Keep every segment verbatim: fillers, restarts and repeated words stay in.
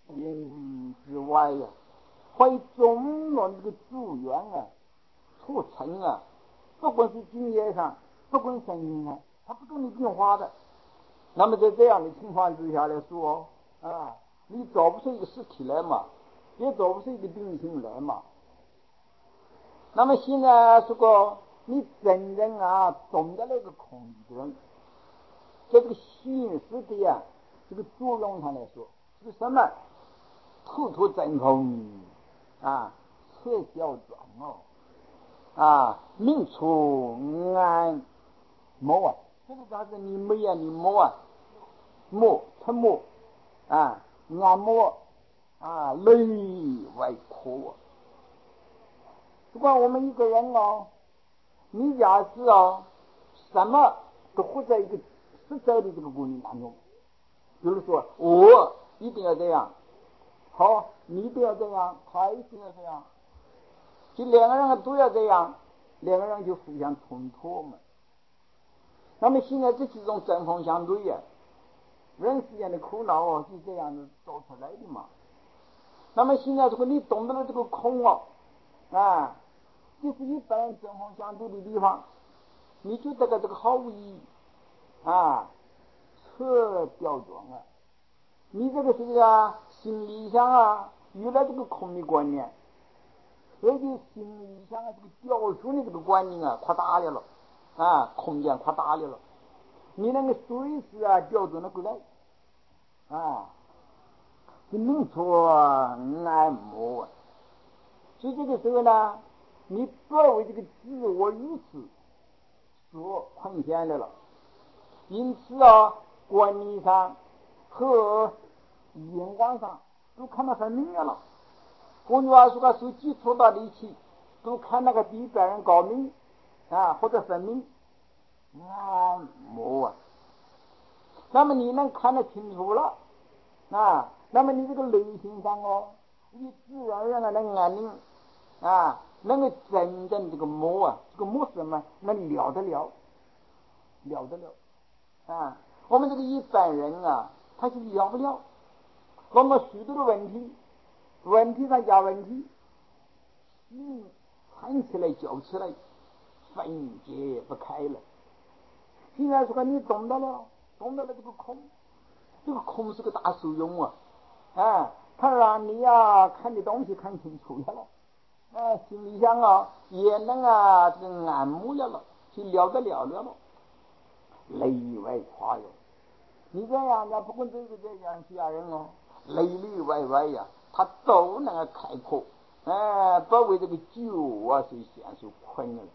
因之外呀、啊，会中了这个资源啊，促成啊，不管是经验上，不管是声音上，它不跟你变化的。那么在这样的情况之下来说啊，你找不出一个实体来嘛，也找不出一个定性来嘛。那么现在如果你真正啊懂得那个空间，在这个现实的呀这个作用上来说，是什么？突突真空啊，测小转哦啊，明出安摸啊，这个啥子？你没啊，你摸啊，摸沉默啊，按摩啊，内外扩。不管我们一个人哦，你假使哦，什么都活在一个实在的这个观念当中，比如说我一定要这样，好，你一定要这样，他一定要这样，就两个人都要这样，两个人就互相冲突嘛。那么现在这几种针锋相对呀、啊，人世间的苦恼哦，就这样子走出来的嘛。那么现在如果你懂得了这个空哦，啊，就是一般人针锋相对的地方，你就这个这个毫无意义啊，扯掉转啊，你这个是个心理上啊，有了这个空的观念，所以就心理上啊这个雕塑的这个观念啊扩大了啊，空间扩大了，你那个随时啊调转了过来啊，是弄错按摩。所以这个时候呢，你不要为这个自我意识所困陷的了。因此啊，观念上和眼光上都看得很明了了。换句话说，他手机触到力气，都看那个比别人高明啊，或者神明按摩啊。那么你能看得清楚了啊，那么你这个内心上哦，你自然而然的能安宁啊，能够真正这个摸啊，这个摸是什么？能了得了，了得了啊！我们这个一般人啊，他是了不了，那么许多的问题，问题上加问题，嗯，缠起来搅起来，分解不开了。现在说你懂得了，懂得了这个空，这个空是个大受用啊！啊，它让你啊看的东西看清楚了。哎，心里想啊，也能啊，这个按摩了了，就了得了了了，内外跨越。你这样的，不管这个这样其他人哦，内里外外呀、啊，他都能够开阔，哎，不为这个酒啊所限受困了。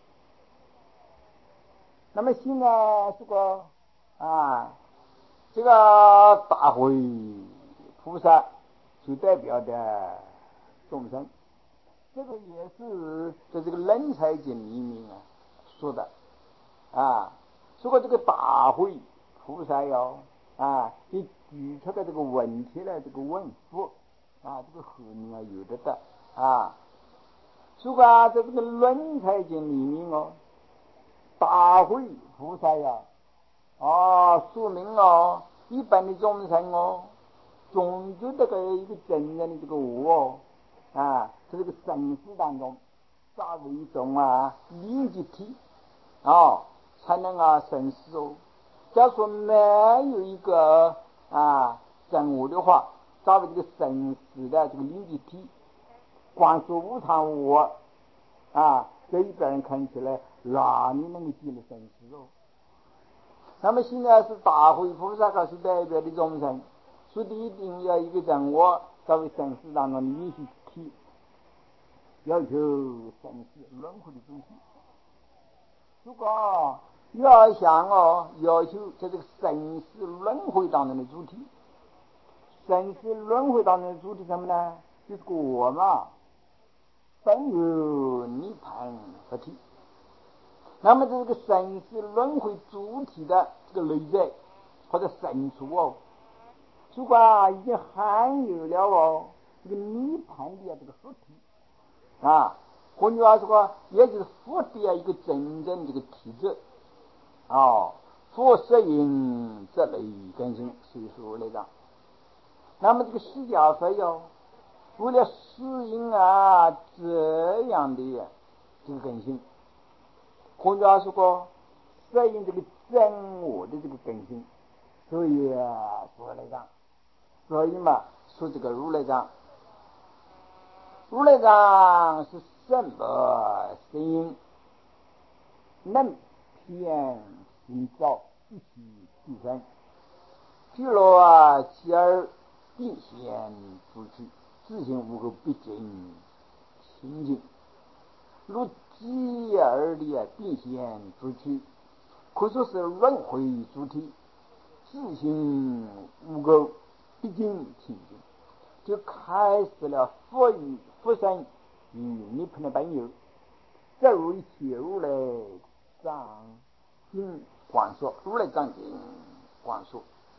那么现在这个啊，这个大会菩萨就代表的众生。这个也是在这个人才经里面啊说的啊，说过这个大会菩萨哟啊，你举出的这个问题来，这个问佛啊，这个后面啊有的的啊，说过啊，在这个人才经里面哦，大会菩萨呀啊，说明哦，一般的众生哦，总觉这个一个真正的这个我哦啊，在这个生死当中作为一种啊连接体啊，才能啊生死哦。假如说没有一个啊真我的话，作为这个生死的这个连接体，光说无常无我啊，这一般人看起来哪里能够记得生死哦？那么现在是大会菩萨告诉代表的众生，说的一定要一个真我作为生死当中的连续体，要求生死轮回的主体。如果要想哦，要求在这个生死轮回当中的主体，生死轮回当中的主体什么呢？就是个我嘛，本有涅槃合体。那么这个生死轮回主体的这个内在或者深处哦，如果啊已经含有了哦这个涅槃的这个实体啊，换句话说，也就是佛的一个真正这个体质啊，佛摄引这类根性，所以说来讲， 那么这个释迦佛哟，为了适应啊这样的这个根性，或者说过适应这个真我的这个根性，所以啊如来藏，所以嘛说这个如来藏，如来藏是什么声音？能偏心照，一起提升，譬如啊其而定显出去，自性无垢毕竟清净，如继而的定显出去，可说是轮回主体，自性无垢毕竟清净，就开始了佛与佛身与涅槃的本有。这如一切如来藏经广说，如来藏经广说。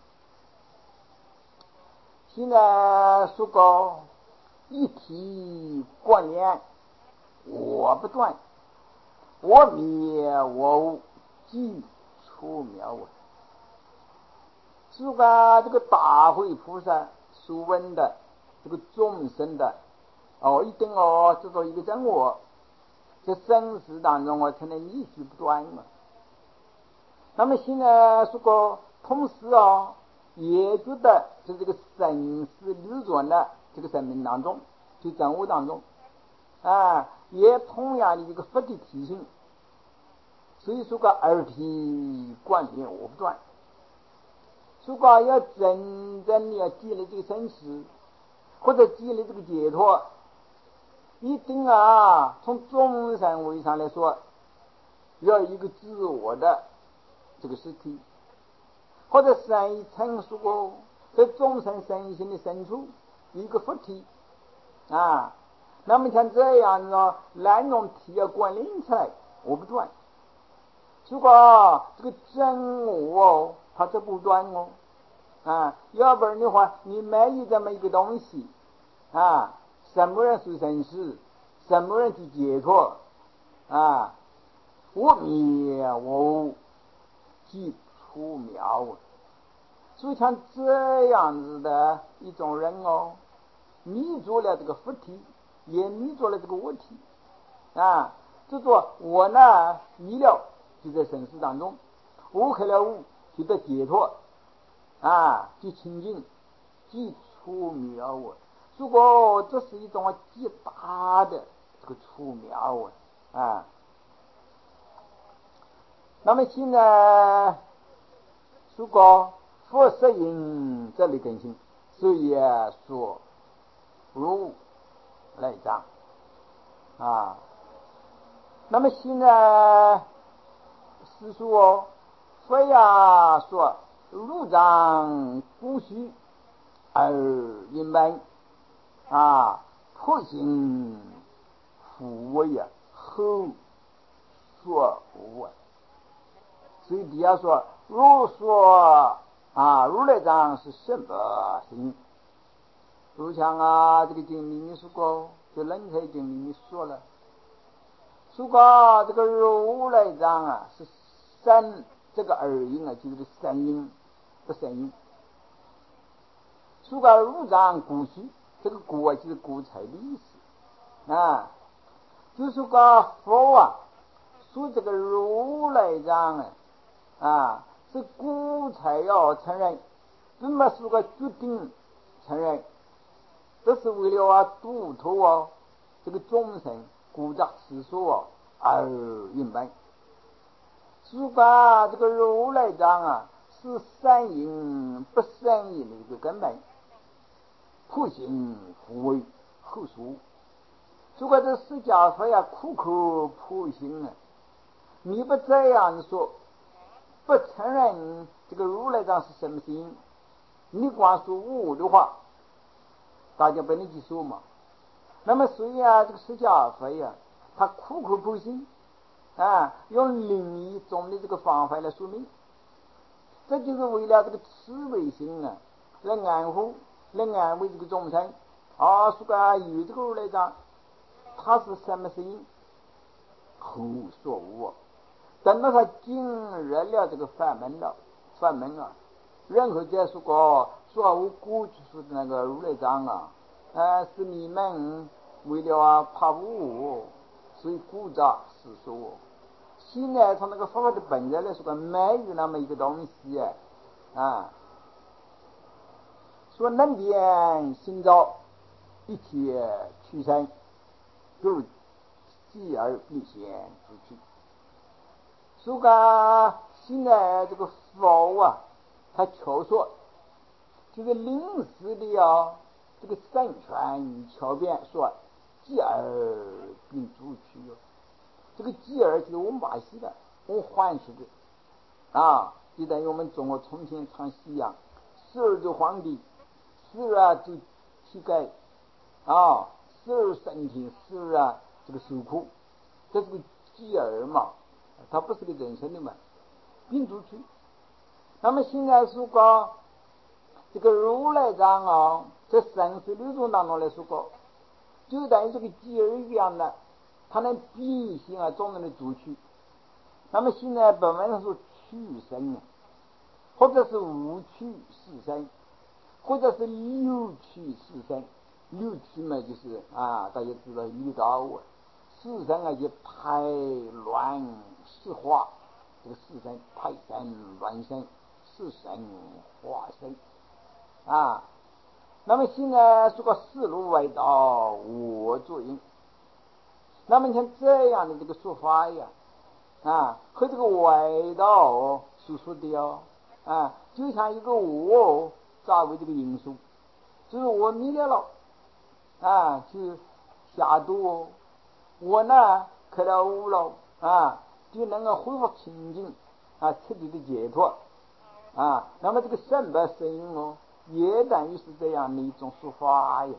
现在说过一体观念，我不断，我灭我无，即出妙闻。说个这个大会菩萨所问的这个众生的哦，一定哦知道一个真我，在生死当中我才能继续不断嘛。那么现在说过同时哦，也觉得在这个生死流转的这个生命当中，就真我当中啊，也同样的一个佛的体性。所以说个二体观念我不断，如果要真正的要建立这个生死，或者建立这个解脱，一定啊从众生位上来说，要一个自我的这个实体，或者生一层说过在众生身心的深处一个佛体啊。那么像这样呢，两种体要关联起来我不断。如果这个真我它这不断哦啊，要不然的话你没有这么一个东西啊，什么人是生死，什么人去解脱啊？我灭我即出妙闻。就像这样子的一种人哦，迷住了这个佛体，也迷住了这个我体啊。就说我呢迷了，就在生死当中，悟开了悟，就得解脱啊，就清净，即出妙闻。如果这是一种极大的这个出妙闻啊。那么现在如果佛摄引这类根性，所以说如来藏啊。那么现在是说佛呀说入藏故虚而因本啊，破行复为呀后说无闻。所以底下说如说啊如来藏是什么声音？如像啊这个经里面说过，就楞严经里面说了，说过这个如来藏啊是声，这个耳音啊就是声音的声音。说过入藏古虚，这个古啊就是古材的意思啊。就说个佛啊说这个如来藏啊啊是古材要承认，怎么说个决定承认？这是为了啊度脱哦这个众生故障世俗哦而因本。如果这个如来藏啊是善因不善因的一个根本，破行复为后说。如果这释迦佛呀苦口婆心啊，你不这样说，不承认这个如来藏是什么心，你光说无的话，大家不能去说嘛。那么所以啊这个释迦佛呀他苦口婆心啊，用另一种的这个方法来说明，这就是为了这个慈悲心啊，来安抚来安慰这个众生啊。说个有这个如来藏他是什么声音后说无，等到他进入了这个法门了，法门啊，然后再说过说我过去说的那个如来藏啊，呃，是你们为了啊怕我，所以故障是说。现在从那个佛法的本质来说，没有那么一个东西啊。说能变心造一切屈身，故继而必现出去。说个现在这个佛啊，他确说就是临时的啊，这个神权巧变说继而并主去哟。这个继而就是我们巴西的，我们汉式的啊，就等于我们中国重庆唱戏一样，时而就皇帝，时而啊就乞丐啊，时而身体，时而啊这个受苦，这是个继而嘛，它不是个人生的嘛，并主去。那么现在说过这个如来藏啊，在生死流动当中来说过，就等于这个继而一样的，它能变形啊众人的主去。那么现在本文上说去生，或者是无去是生，或者是六去是生。六去嘛就是啊，大家知道六道啊，四生啊就排乱四化，这个四生排生乱生，四生化生啊。那么现在说个四路外道我作因，那么像这样的这个说法呀啊，和这个外道所说的哦啊，就像一个我作为这个因素，就是我迷了了啊，就下毒，我呢开了悟了啊，就能够恢复清净啊，彻底的解脱啊。那么这个圣白声音哦，也等于是这样的一种说法呀。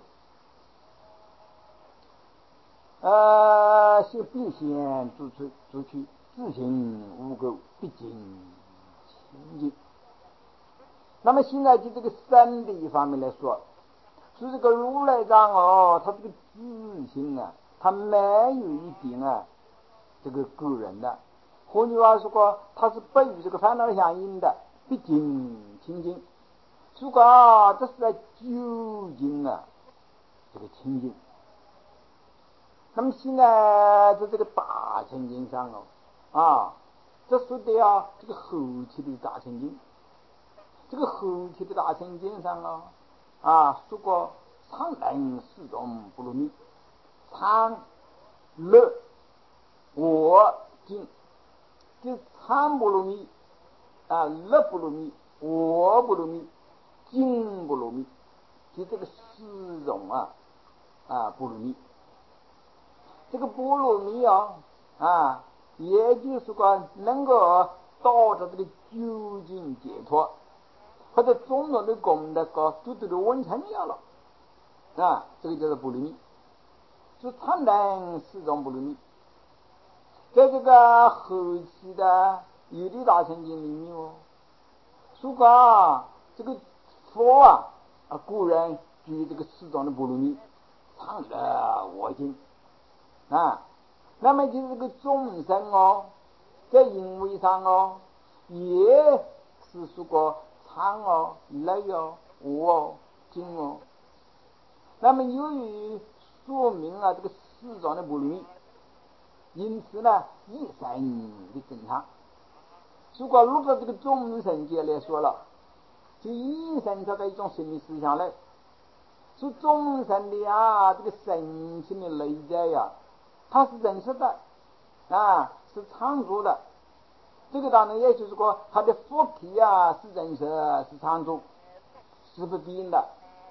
呃，是必先主持主去，自行无垢，毕竟清净。那么现在就这个身的一方面来说，是这个如来藏哦，他这个自性啊，他没有一点啊这个个人的，换句话说过，他是不与这个烦恼相应的，毕竟清净。如果啊，这是在究竟啊这个清净。那么现在在这个大乘经上哦啊，这说的啊这个后期的大乘经，这个后期的大乘经上啊啊说过常能四种波罗蜜，常乐我净，就常波罗蜜啊，乐波罗蜜，我波罗蜜，净波罗蜜，就这个四种啊啊波罗蜜。这个波罗蜜啊啊，也就是说能够到达这个究竟解脱，或者种种的功德高都得到完成了了啊，这个叫做波罗蜜，是常能四种波罗蜜。在这个后期的有的大乘经里面哦，说过啊，这个佛啊啊古人举这个四种的波罗蜜，常乐我净啊。那么就是这个众生哦，在因为上哦，也是说过常哦、乐哦、我哦、净哦。那么由于说明啊这个四种的波罗蜜，因此呢一生的正常。如果如果这个众生界来说了，就引申出来一种心理思想来，说众生的啊这个神性的内在呀，它是真实的啊，是常住的。这个当然也就是说，它的福体啊是真实，是常住，是不变的。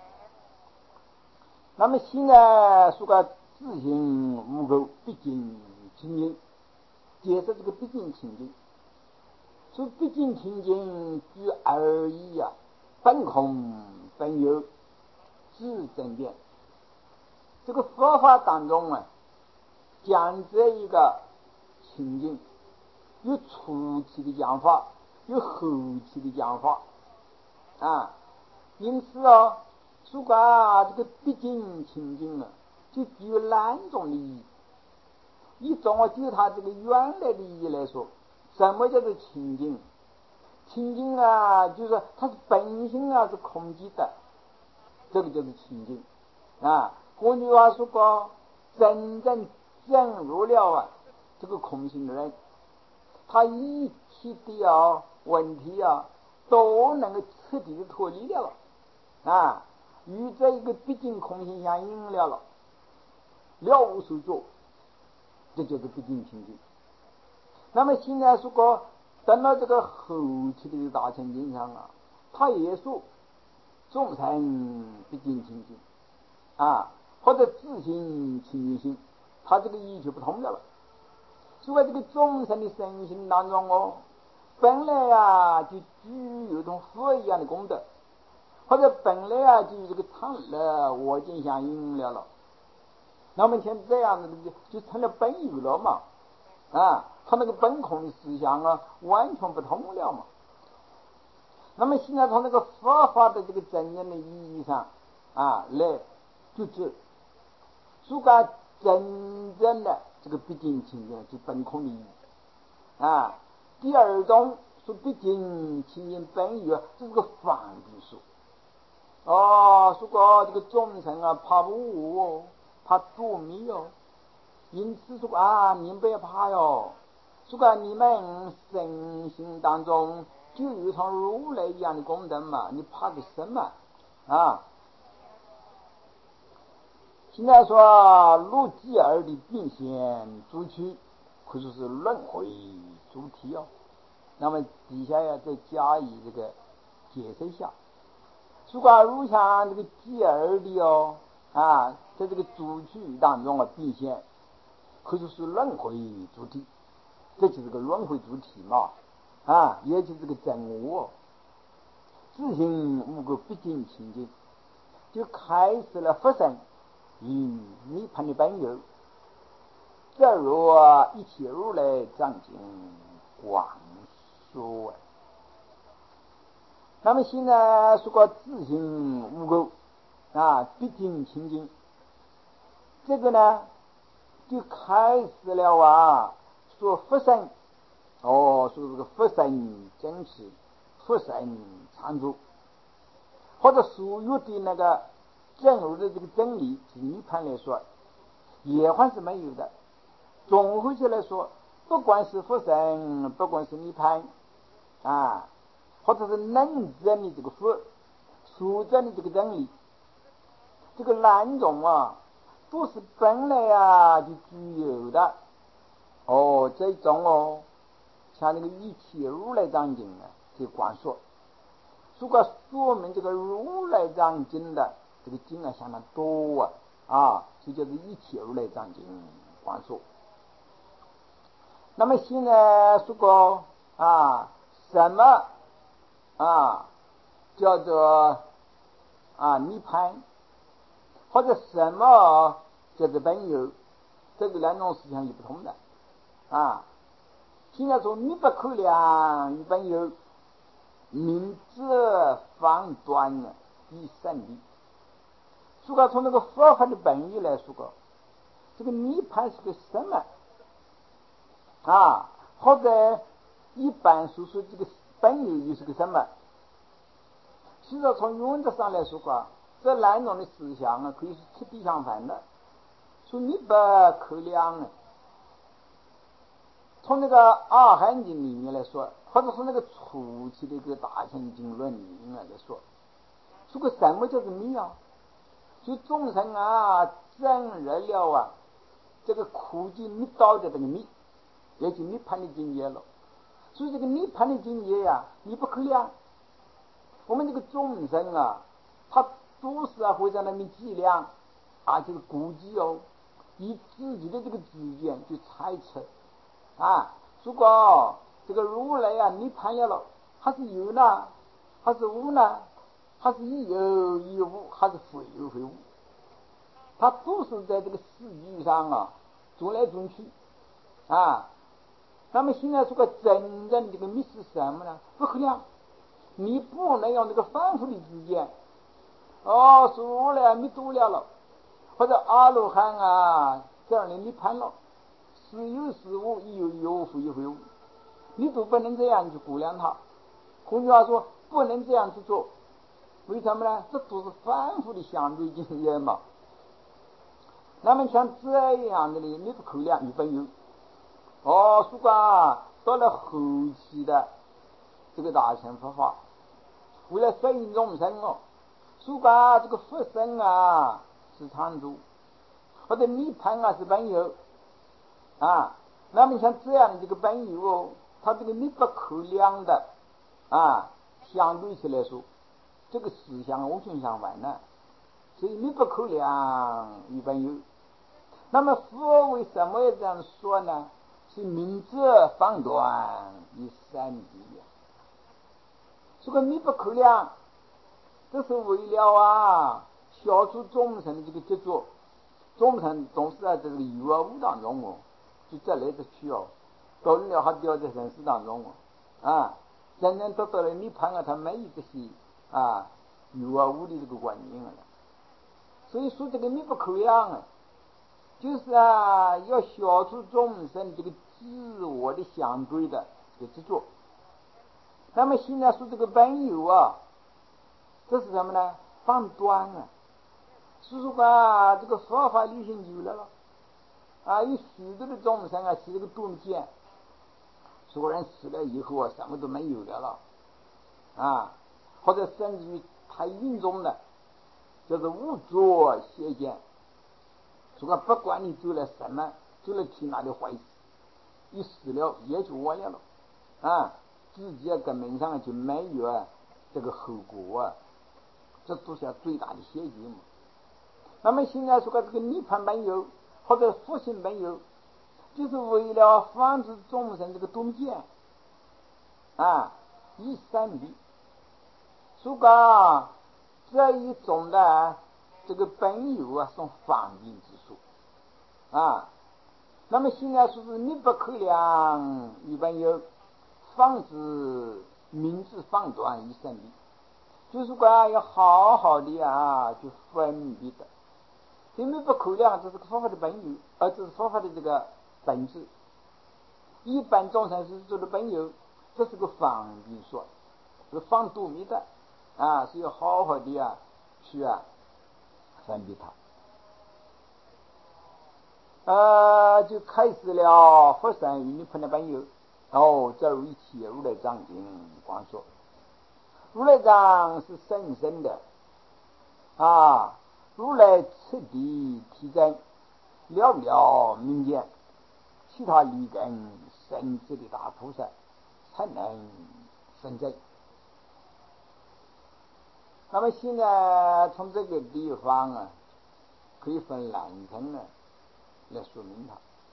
那么现在说个自行无垢，毕竟清净，解释这个毕竟清净。说毕竟清净居而已啊，本空本有，自正变。这个佛法当中啊，讲这一个清净，有初期的讲法，有后期的讲法啊。因此啊，说过啊，这个毕竟清净啊，就具有两种利益。一种啊，就它这个原来的意义来说，什么叫做清净？ 清净啊，就是它是本性啊是空寂的，这个就是清净啊。换句话说过，真正证入了啊这个空性的人，他一切的啊问题啊都能够彻底的脱离掉了啊，与这一个毕竟空性相应了了，了无所作，这就是毕竟清净。那么现在说过，等到这个后期的大乘经上啊，他也说众生毕竟清净啊，或者自性清净心，他这个意就不同了了。所以这个众生的身心当中哦，本来啊就具有一种佛一样的功德，或者本来啊就有这个常乐我见相应了了。那么像这样子的就成了本有了嘛啊，他那个本空的思想啊完全不同了嘛。那么现在从那个佛法的这个真正的意义上啊来就知，主干真正的这个毕竟清净就本空的意义啊。第二种说毕竟清净本有，这是个反比说哦，说过这个众生啊怕不无，怕捉迷哦，因此说啊你不要怕哟，说过你们身心当中就有像如来一样的功德嘛，你怕个什么啊？现在说入寂而的变现诸趣，可以说是轮回主体哦。那么底下要再加以这个解释一下。如果如像这个寂而的哦啊，在这个主趣当中啊变现，可以说是轮回主体，这就是个轮回主体嘛啊，也就是这个真我、哦，自性无垢毕竟清净，就开始了佛身与涅槃的本有，这若一切如来藏经广说。那么现在说个自性无垢啊毕竟清净，这个呢就开始了啊说佛身哦，说这个佛身真实，佛身常住，或者所有的那个正如的这个真理是涅槃来说也还是没有的。总回去来说，不管是佛身，不管是涅槃啊，或者是能证的这个佛所证的这个真理，这个两种啊都是本来啊就具有的哦。这种哦像那个一切如来藏经啊就光说，如果说明这个如来藏经的这个经啊相当多啊啊，就叫做一切如来藏经光说。那么现在说过啊什么啊叫做啊涅槃，或者什么叫做本有，这个两种思想是不同的啊。现在说密不可量与本有，明知方端以胜利。如果从那个佛法的本意来说过，这个涅槃是个什么啊？或者一般说说这个本有又是个什么？其实从原则上来说过，这两种的思想啊可以是彻底相反的。说密不可量啊，从那个阿含经里面来说，或者是那个初期的一个大乘经论里面来说，说个什么叫做密啊？就众生啊证入了啊这个苦集密道的这个密，也就涅槃的境界了。所以这个涅槃的境界呀、啊，你不可量。我们这个众生啊，他都是啊会在那边计量啊，就是估计哦，以自己的这个知见去猜测啊。如果这个如来啊涅槃了了，还是有呢，还是无呢？还是亦有亦无，还是非有非无？他都是在这个世界上啊转来转去啊。那么现在说个真正这个密是什么呢？不可量，你不能用这个反复的之间哦，说了密多了了，或者阿罗汉啊这样的涅槃了，是有是无，亦有亦无，非有非无，你都不能这样去估量它换句话说，不能这样去做。为什么呢？这都是反复的相对经验嘛。那么像这样的呢，密不可量，有本有。哦，如果到了后期的这个大乘佛法，为了摄引众生哦，如果这个佛身啊是常住，或者涅槃啊是本有啊，那么像这样的这个本有哦，它这个密不可量的啊，相对起来说，这个思想完全相反呢。所以密不可量与本有。那么佛为什么要这样说呢？是明哲方短于三谛。这个密不可量，这是为了啊消除众生的这个执着。众生总是在这个有啊无当中哦，就这来这去哦，到了还掉在人世当中哦啊，真正得到了涅槃啊，他没有这些啊有啊无的这个观念了。所以说这个密不可量啊，就是啊要消除众生这个自我的相对的这个执着。那么现在说这个本有啊，这是什么呢？放端啊。是说啊，这个佛法流行久了了啊，有许多的众生啊，是这个度见，说人死了以后啊，什么都没有了了啊，或者甚至于太严重的，就是无作邪见。说不管你做了什么，做了其他的坏事，一死了也就完了了啊，自己啊根本上就没有啊这个后果啊，这都是最大的邪见嘛。那么现在说这个涅槃本有或者佛性本有，就是为了防止众生这个动见啊，以三谛。说个这一种的这个本有啊，是方便之说啊。那么现在说是密不可量与本有，防止明智放短以三谛，就是说要好好的啊去分别的。因为不可量，这是佛法的本有，而这是佛法的这个本质。一般众生是做的本有，这是个方便说，是放度密的啊，是要好好的啊去啊分别它。呃，就开始了佛身与涅槃的本有。哦，这如一起如来藏经光说，如来藏是深深的啊。如来彻底体证，了了明见，其他理根深知的大菩萨才能分证。那么现在从这个地方啊，可以分两层呢来说明它。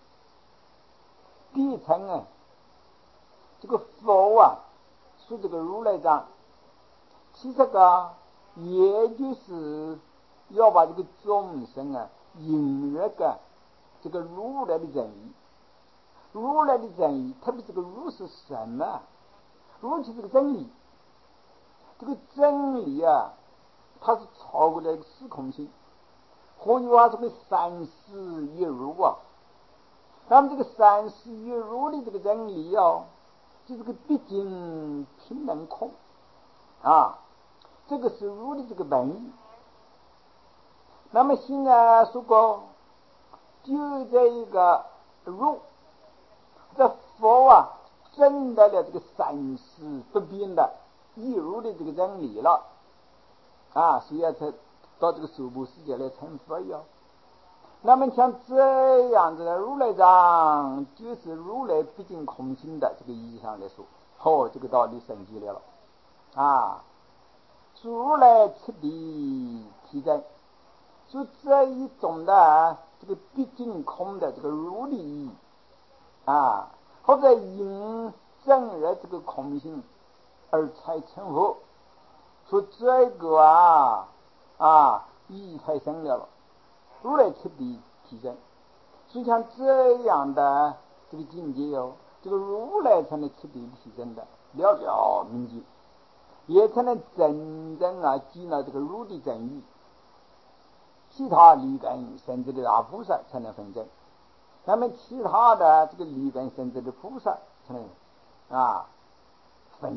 第一层啊，这个佛啊，说这个如来藏，其实个也就是要把这个众生啊引入个这个如来的真理。如来的真理，特别这个如是什么？如就是这个真理。这个真理啊，它是超过了时空性。换句话说，这个三世一如啊。那么这个三世一如的这个真理啊，就是个毕竟平等空啊，这个是如的这个本意。那么现在说过，就这一个如，这佛啊证得了这个三世不变的一如的这个真理了啊，所以才到这个娑婆世界来成佛哟。那么像这样子的如来藏，就是如来毕竟空性的这个意义上来说，哦，这个道理升级了啊。如来彻底体证，就这一种的这个毕竟空的这个如理意义啊，或者因证了这个空性而才成佛，说这个啊啊意义太深了了。如来彻底体证，所以像这样的这个境界哦，这个如来才能彻底体证的了了明净，也才能真正啊见到这个如的真义。其他理根甚至的大菩萨才能分证，那么其他的这个理根甚至的菩萨才能啊分证。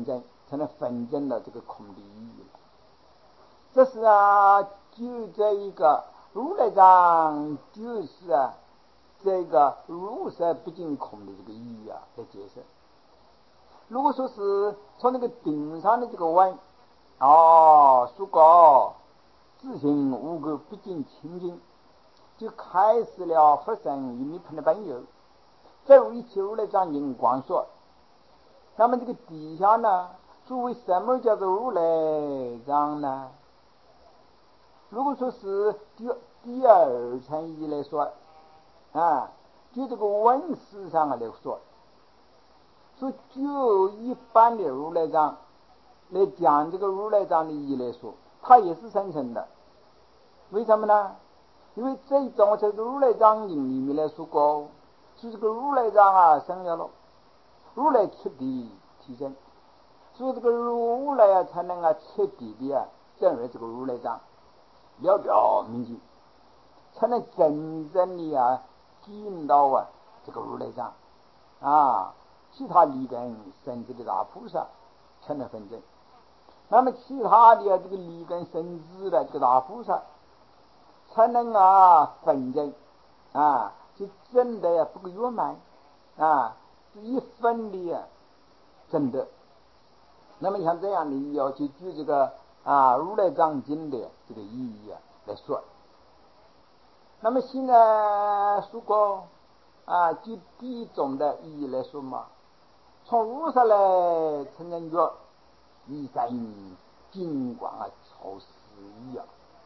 才能分证了这个空的意义了。这是啊，就这一个如来藏就是啊，这个如实不净空的这个意义啊来解释。如果说是从那个顶上的这个问哦，说过自性无垢不净清净，就开始了佛身一米盆的本有，再如一切如来藏经光说。那么这个底下呢，说为什么叫做如来藏呢？如果说是第第二层义来说啊，就这个文史上来说，说就一般的如来藏来讲这个如来藏的意义来说，它也是生成的。为什么呢？因为这一种这个如来藏经里面来说过，是这个如来藏啊生了了，如来彻底提升，所以这个如来啊才能啊彻底的啊证入这个如来藏，了了明净，才能真正的啊见到啊这个如来藏啊，其他理根甚至的大菩萨才能分证。那么其他的这个理根甚至的这个大菩萨才能啊分证啊，就真的不够圆满啊，一分的啊真的。那么像这样的要去举这个啊如来藏经的这个意义啊来说。那么现在说过啊，就第一种的意义来说嘛，从无上来承认着一生金光啊超十亿啊。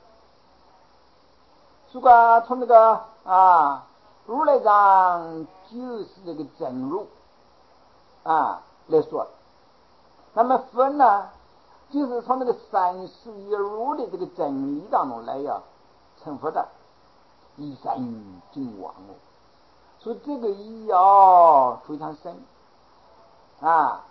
如果从这个啊如来藏就是这个真如啊来说，那么分呢，就是从这个三世一如的这个真理当中来呀成佛的一生金光哦。所以这个意义哦非常深啊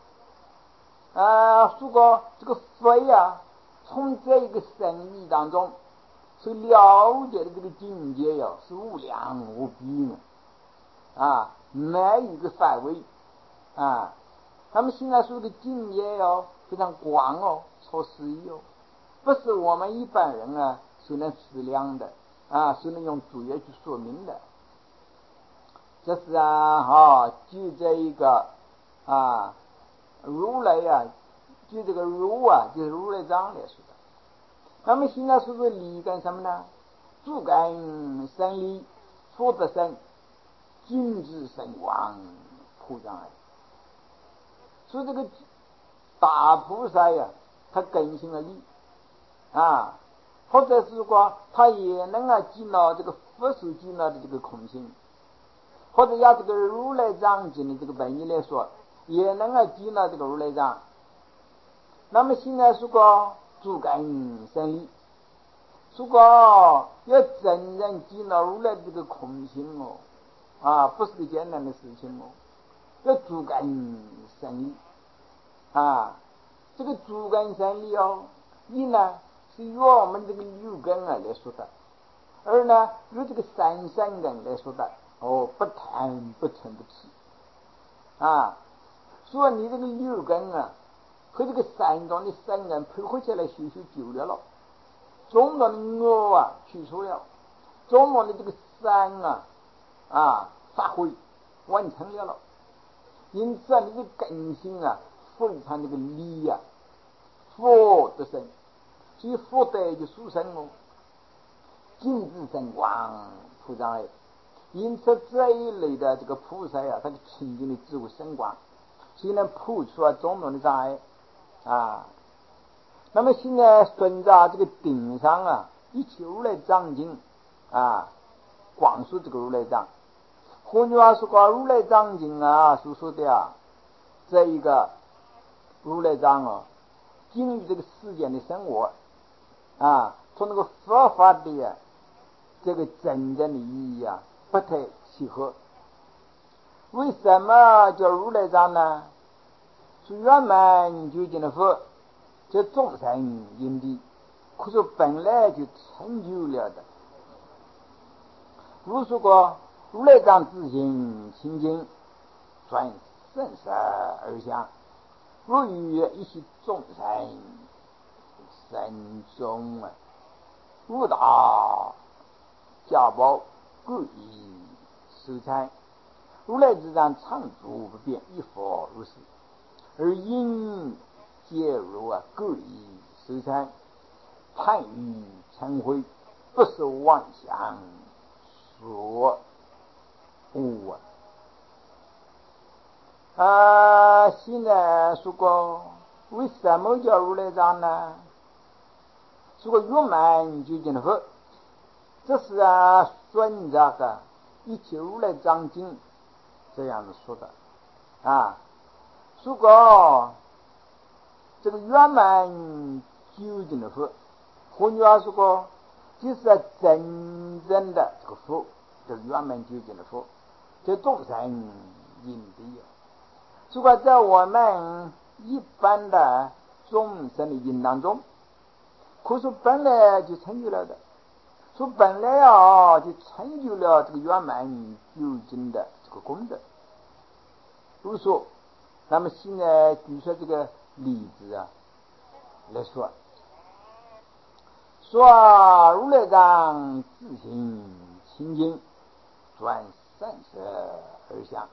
啊，如果这个佛呀从这个深意当中所了解的这个境界呀是无量无边的啊，没有一个范围啊。他们现在说的境界哟非常广哦，超十亿哦，不是我们一般人啊所能思量的啊，所能用主业去说明的。这是啊哈，就这一个啊如来啊，就这个如啊，就是如来藏来说的。那么现在说的理干什么呢？主干生理，福德生，精致生光，普障碍。所以这个大菩萨呀，他更新了力啊，或者是说他也能啊进到这个佛所进到的这个空性，或者要这个如来藏经的这个本意来说，也能啊进到这个如来藏。那么现在说过主干生理，如果要真正进到如来这个空性哦，啊，不是个简单的事情哦，要主干生理啊。这个主根生理哦，一呢是由我们这个六根啊来说的，二呢由这个三善根来说的哦，不贪不嗔不痴啊。所以你这个六根啊和这个三种的善根配合起来修修久了了，中道的恶啊去除了，中道的这个善啊啊发挥完成了了，因此啊你的根性啊非常这个力啊福德生，所以福德就殊胜哦，精致生光普障碍。因此这一类的这个菩萨呀，他的清净的智慧生光，所以能破除啊种种的障碍啊。那么现在顺着这个顶上啊一切如来藏经啊广说这个如来藏。换句话说过，如来藏经啊所说的啊这一个如来藏啊，经历这个世间的生活啊，从那个佛法的啊这个真正的意义啊不太契合。为什么叫如来藏呢？是圆满究竟的佛，这众生因地，可是本来就成就了的。如说过如来藏自性清净，转甚实而相， 如与一切众生身中啊，悟道家宝故意收参，如来之长常住不变，一佛如是，而因皆如啊故意收参，贪欲嗔恚，不受妄想所误啊。啊，现在说过为什么叫如来藏呢？说过圆满究竟的佛，这是啊顺着个一切如来藏经这样子说的啊。说过这个圆满究竟的佛，换句话说过，就是啊真正的这个佛，这个圆满究竟的佛，这众生因地啊。如果在我们一般的众生的因当中，可说本来就成就了的，说本来啊就成就了这个圆满究竟的这个功德。比如说，那么现在举出这个例子啊来说，说啊如来藏自性清净，转三舍而相。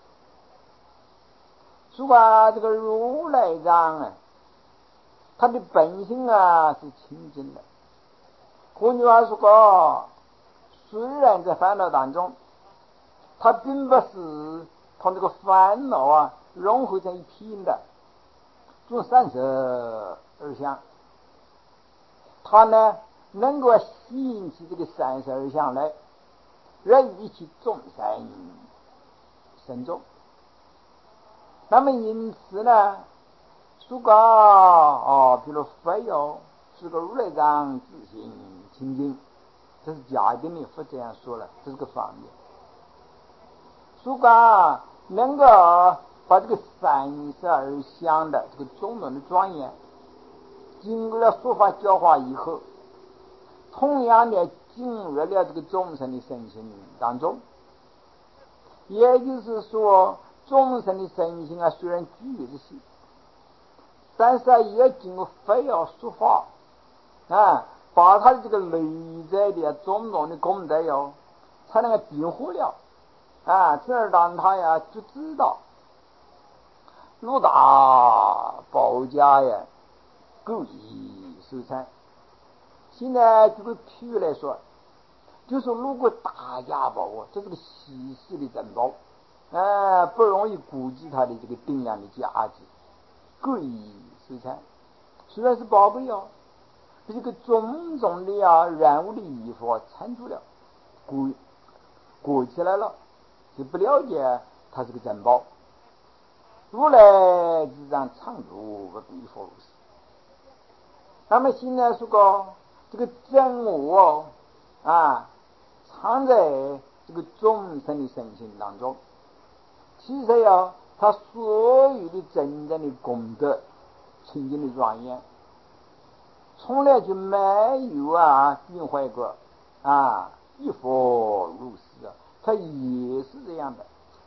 说啊这个如来藏啊，它的本性啊是清净的。换句话说过，虽然在烦恼当中，它并不是同这个烦恼啊融合成一片的，从三舍而相，它呢能够吸引起这个三舍而相来，让一切众生身中。那么因此呢，说个哦，比如佛有是个如来藏自性清净，这是假定的，佛这样说了，这是个方面。说个能够把这个三舍而相的这个中论的庄严，经过了说法教化以后，同样的进入了这个众生的身心当中。也就是说，众生的身心啊，虽然具有这些，但是啊，也经过非要说法啊，把他的这个内在的种种的功德哟，才能够变化了啊，这儿让他呀就知道，如大宝家呀，故意收参。现在这个譬喻来说，就是如果大家宝啊，这是个稀世的珍宝，哎，不容易估计它的这个定量的价值，故意收参。虽然是宝贝哦，这个种种的啊人物的衣服啊参出了，裹裹起来了，就不了解它是个珍宝。如来之长常住不必佛如是。那么现在说个这个真我哦啊，藏在这个众生的身心当中。其实呀，他所有的真正的功德、清净的庄严，从来就没有啊变坏过啊，一佛如是啊，他也是这样的。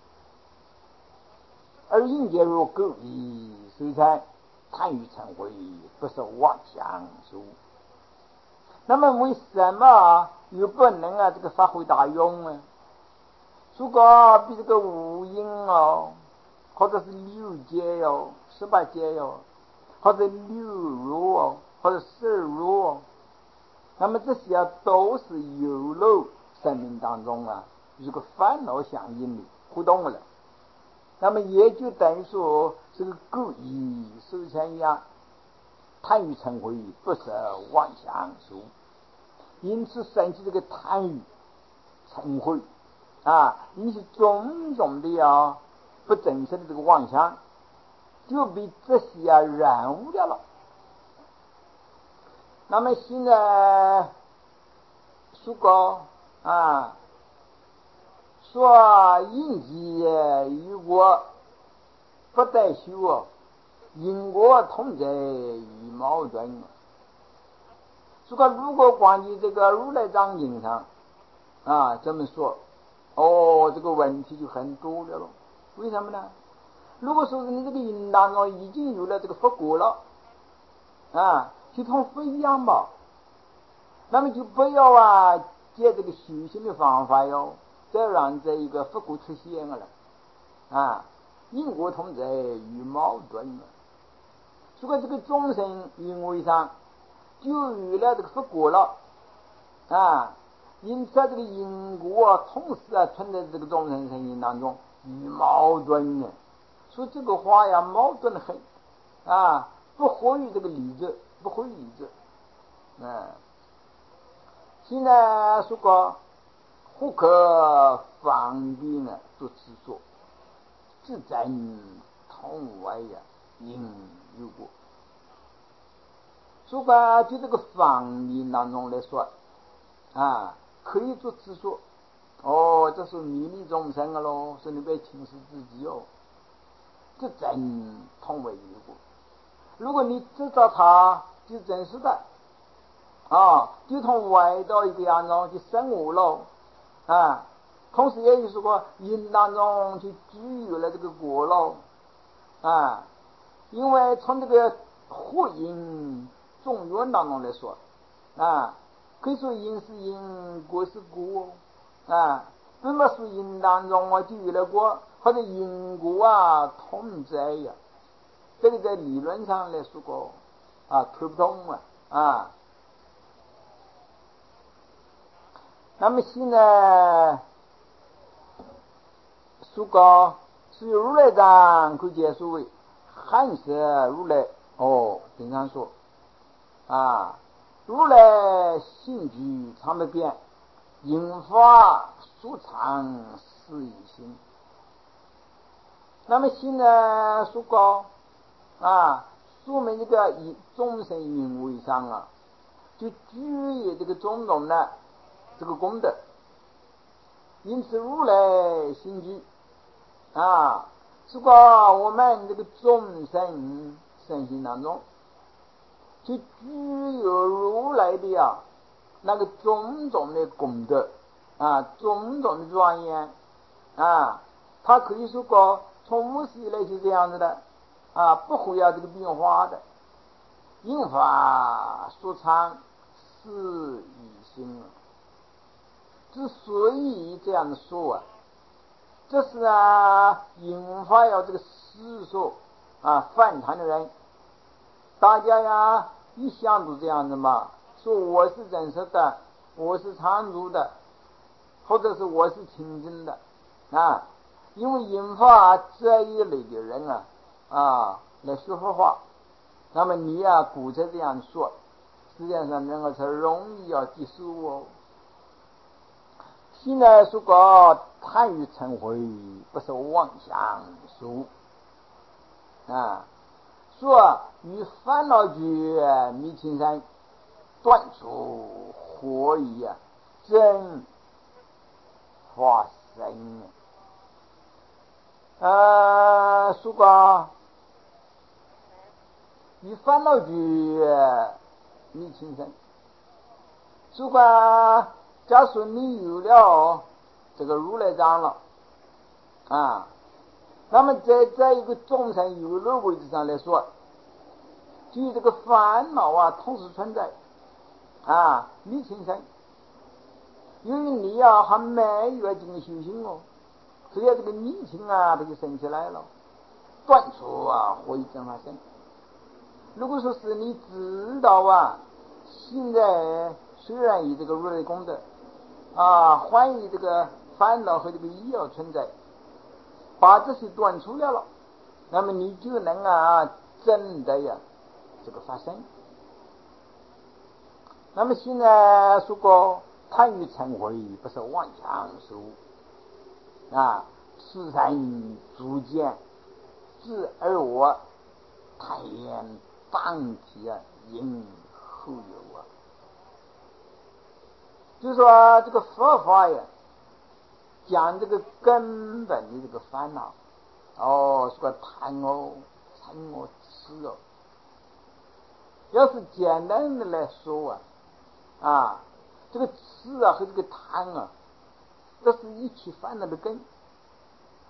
而应皆如故意收参，贪欲嗔恚，不受妄想所误。那么为什么又不能啊这个发挥大用呢？如果比这个五音哦，或者是六界哟、十八界哟，或者六入哦，或者十二入哦，那么这些啊都是有漏生命当中啊这个烦恼相应的互动了。那么也就等于说这个故意收参一样，贪欲嗔恚，不舍妄想所误。因此生起这个贪欲嗔恚啊，引起种种的啊不真实的这个妄想，就被这些啊染污掉了。那么现在说过啊，说因机与果不待修，因果同在与矛盾。说个如果关于这个如来藏经上啊这么说，哦，这个问题就很多了咯。为什么呢？ 如果说是你这个人当中已经有了这个佛果了啊，就同佛一样吧，那么就不要啊借这个修行的方法哟，再让这一个佛果出现了啊，因果同在与矛盾了。如果这个众生因为上就有了这个佛果了啊，因此这个因果啊同时啊存在这个众生生命当中与矛盾呢，说这个话呀矛盾很啊，不合于这个理智，不合于理智。嗯，现在说过不可方便呢做执着，自真同外呀应有过。说过就这个方便当中来说啊，可以做执着。哦，这是迷迷众生的咯，所以你不要轻视自己哦。这真同为因果。如果你知道它就真实的啊，就同外道一个样子就生活了啊，同时也就是说因当中就具有了这个果了啊，因为从这个互因众缘当中来说啊，可以说因是因，果是果啊，怎么说因当中啊就有了果，或者因果啊同在呀，这个在理论上来说过啊推不通啊啊。那么现在说过是由如来藏可以解释为汉舍如来哦，经常说啊，如来性具常不变，因法所常是一心。那么现在说过啊，说明这个以众生因为上啊，就具有这个种种的这个功德，因此如来心具啊，如果我们这个众生身心当中就具有如来的啊那个种种的功德啊，种种的庄严啊，他可以说过从无始以来就这样子的啊，不会有这个变化的，因法所常是一心。之所以这样说啊，这是啊引发了这个世俗啊反弹的人，大家呀一向都这样子嘛，说我是真实的，我是常住的，或者是我是清净的啊，因为引发这一类的人啊啊来说佛法，那么你啊鼓着这样说，实际上能够是容易要接受哦。现在说过贪欲嗔恚不是妄想说啊，说与烦恼觉迷情山断除火疑啊真发生呃说过与烦恼觉迷情山，说过假如你有了这个如来藏了啊，那么在在一个众生有的位置上来说，就这个烦恼啊同时存在啊，迷情生，因为你啊还没有进行修行哦，所以这个迷情啊它就生起来了，断除啊会真发生。如果说是你知道啊，现在虽然有这个如来功德啊，欢迎这个烦恼和这个意要存在，把这些断除了了，那么你就能啊真的呀这个发生。那么现在说过贪欲嗔恚不是妄想说啊，此人逐渐自而我贪言荡体啊因后有啊，就说这个佛法呀讲这个根本的这个烦恼哦，说贪哦嗔哦痴哦，要是简单的来说啊啊，这个痴啊和这个贪啊，这是一起烦恼的根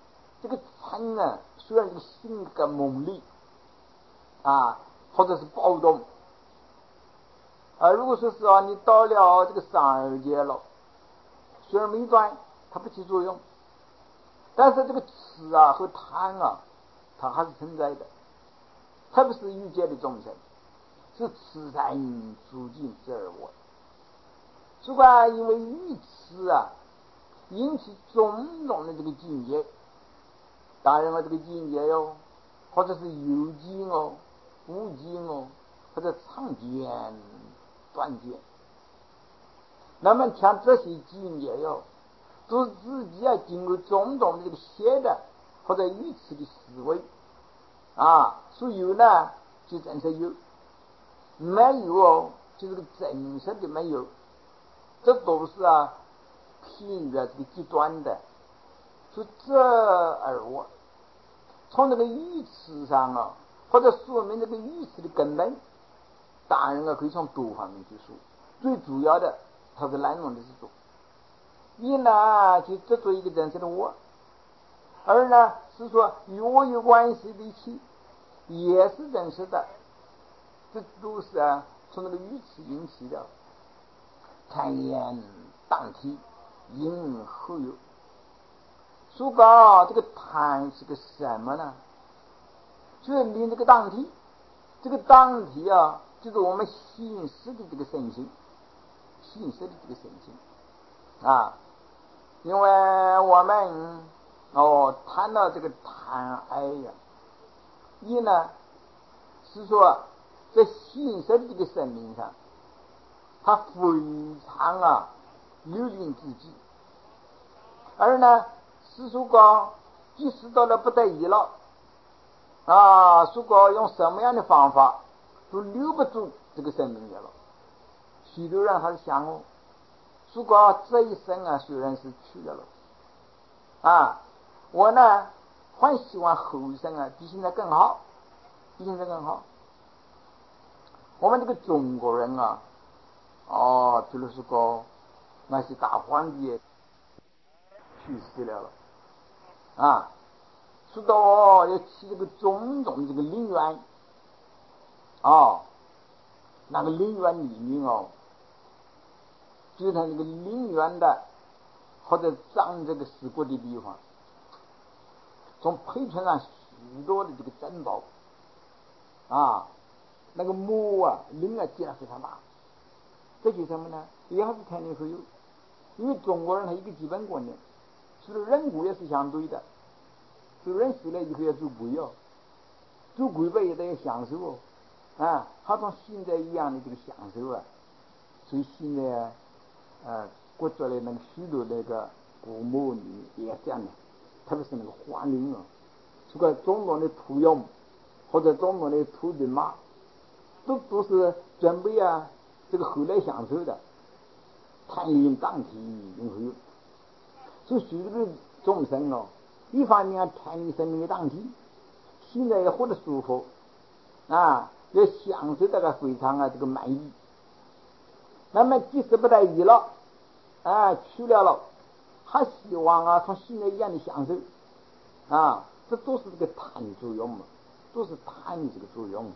这个嗔啊，虽然这个性格猛烈啊，或者是暴动，而、啊、如果说是啊，你到了这个三二节了，虽然没断，它不起作用，但是这个痴啊和贪啊，它还是存在的，特别是欲界的众生，是痴三诸境之二我。尽管因为欲痴啊，引起种种的这个境界，当然了，这个境界哟，或者是有境哦、无境哦，或者长见、短见。那么像这些境界哟，都是自己啊经过种种的这个邪的或者愚痴的思维啊，所有呢就真是有，没有哦，就是个真实的没有。这都是啊偏着这个极端的，是这而我从这个愚痴上啊，或者说明这个愚痴的根本，当然啊可以从多方面去说，最主要的它是滥用的是说，一呢就执着一个真实的我，二呢是说与我有关系的一切也是真实的，这都是啊从那个愚痴引起的。贪言荡体，因后有。说高这个贪是个什么呢？就是你这个荡体，这个荡体啊，就是我们心识的这个神性，心识的这个神性啊。因为我们哦谈到这个贪爱呀、啊，一呢是说在心识的这个生命上，它非常啊流云自己，而呢是说高即使到了不得已了啊，说高用什么样的方法都留不住这个生命了。许多人还是想哦，说高这一生啊虽然是去了了啊，我呢还希望后生啊比现在更好，比现在更好。我们这个中国人啊，哦，比如说个那些大皇帝去世了了啊，说到哦要起这个种种这个陵园哦，那个陵园里面哦，就是他那个陵园的或者葬这个死过的地方，从配存上许多的这个珍宝啊，那个墓啊陵啊建得非常大，这就是什么呢？也还是天地所有。因为中国人他一个基本观念，除了人骨也是相对的，所以人死了以后要做鬼哦，做鬼吧也得要享受哦，啊，好像现在一样的这个享受啊。所以现在啊，呃，国家的那个许多那个古墓里面也这样的，特别是那个皇陵啊，这个种种的土用或者种种的土人马，都都是准备啊这个后来享受的。贪淫荡体因后有，所以许多的众生哦，一方面贪淫生命的荡体，现在也活得舒服啊，也享受这个非常啊这个满意。那么即使不得已了啊去了了，还希望啊从现在一样的享受啊，这都是这个贪作用嘛，都是贪的这个作用。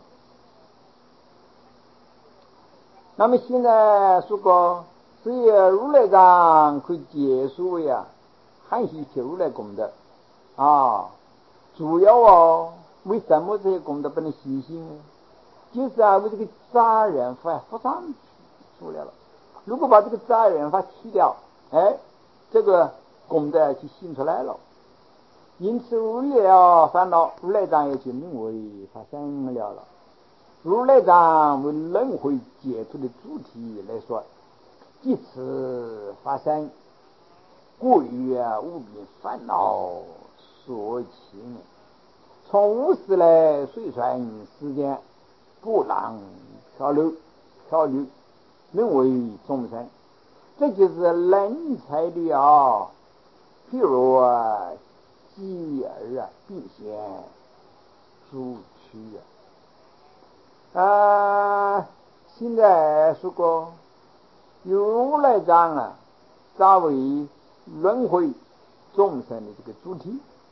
那么现在说过，所以如来藏可以结束为啊汉西求如来功德啊，主要哦为什么这些功德不能实行呢？就是啊为这个杂染法不上出来了。如果把这个杂染法去掉，哎，这个功德就显出来了。因此无了烦恼，如来藏也就名为发生了了。如来藏为轮回解脱的主体来说，即此发生过于啊无边烦恼所起，从无始来随传时间波浪漂流漂流，名为众生。这就是人才的啊，譬如啊鸡儿啊并显诸区啊。啊，现在说过有如来藏啊，作为轮回众生的这个主体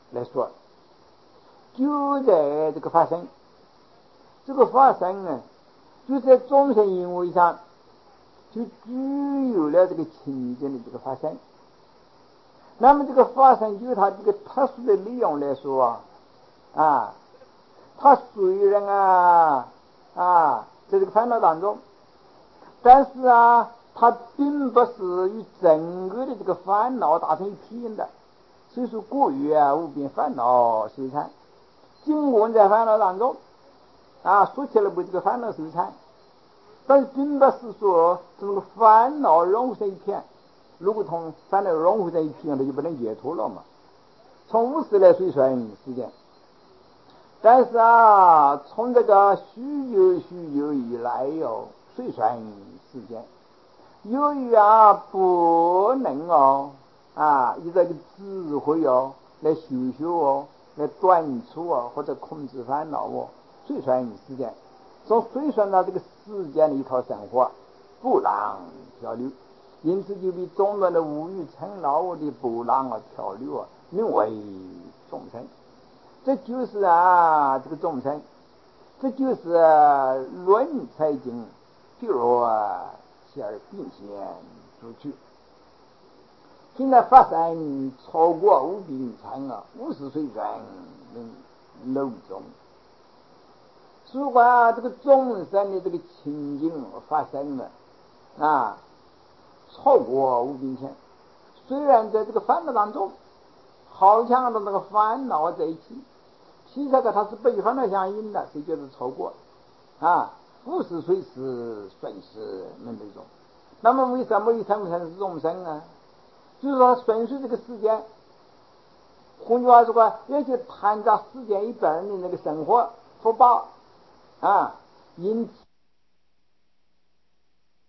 来说，就在这个发生，这个发生呢，就在众生因为上，就具有了这个情境的这个发生。那么这个发生就它这个特殊的内容来说啊，啊，它虽然啊啊在这个烦恼当中，但是啊，它并不是与整个的这个烦恼打成一片的，所以说过于啊无边烦恼纠缠，尽管在烦恼当中啊，说起来为这个烦恼纠缠，但是并不是说这个烦恼融合成一片。如果从烦恼融合在一片，它就不能解脱了嘛。从无始来随顺时间，但是啊，从这个许久许久以来哟，随顺时间，由于啊不能哦啊以这个智慧哦来修修哦，来断除哦或者控制烦恼哦，随顺时间，从随顺到这个时间的一套生活，不让漂流。因此就比中断的无欲尘劳的波浪啊漂流啊，名为众生。这就是啊这个众生，这就是啊论财经，譬如啊起而并显出去。现在发生超过无病尘啊，五十岁人楼中。如果啊这个众生的这个情境发生了啊。超过无病前，虽然在这个烦恼当中，好像的那个烦恼在一起，其实个它是被烦恼相应的，所以就是超过啊，不是随时顺时能那种。那么为什么会称不成是众生呢？就是说顺随这个时间，换句话说吧，也就谈着时间一本的那个生活福报啊，因此